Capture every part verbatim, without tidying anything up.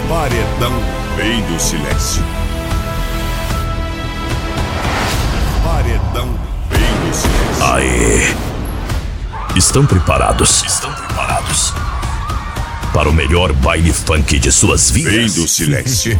Paredão vem do silêncio. Paredão vem do silêncio. Aê! Estão preparados? Estão preparados para o melhor baile funk de suas vidas? Vem do silêncio.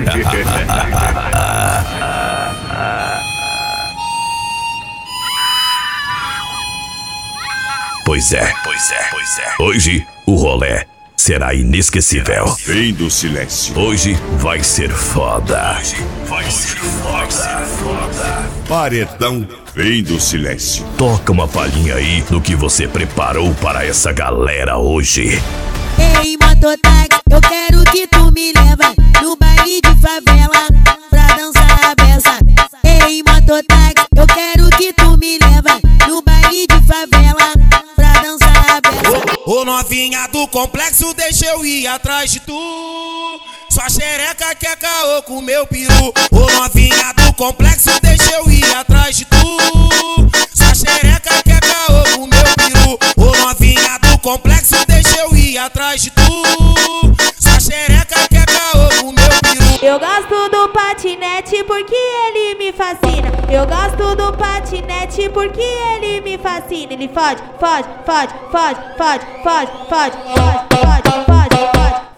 Pois é, pois é, pois é. Hoje o rolê será inesquecível. Vem do silêncio. Hoje vai ser foda. Hoje vai ser foda, foda. Paredão vem do silêncio. Toca uma palhinha aí do que você preparou para essa galera hoje. Ei, mototáxi, eu quero que tu me leva no baile de favela pra dançar a beça. Ei, mototáxi, eu quero que tu me leva no baile de favela pra dançar a beça. Ô novinha do complexo, deixa eu ir atrás de tu. Sua xereca quer caô com meu peru. Ô novinha do complexo, deixa eu ir atrás de tu. Sua xereca quer caô com meu peru. Ô novinha do complexo, deixa eu ir atrás de tu. Sua xereca quer caô com meu peru. Eu gosto do patinete porque ele me fascina. Eu gosto do patinete porque ele me fascina. Ele fode, fode, fode, fode, fode, fode, fode, fode, fode, fode, fode.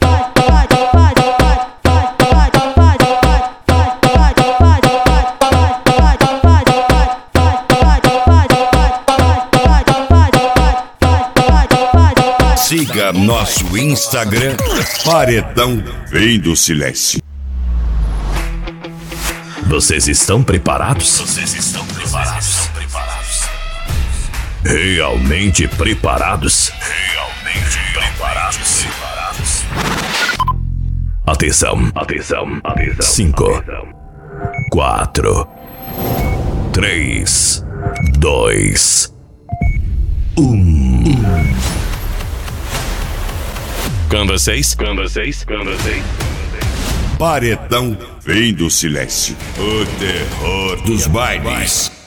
Siga nosso Instagram. Paredão vem do silêncio. Vocês estão preparados? Vocês estão preparados? Realmente preparados? Realmente preparados. Atenção, atenção, atenção. Cinco, quatro, três, dois, um. Com vocês? Com vocês? Com vocês? Paredão vem do silêncio. O terror dos bailes.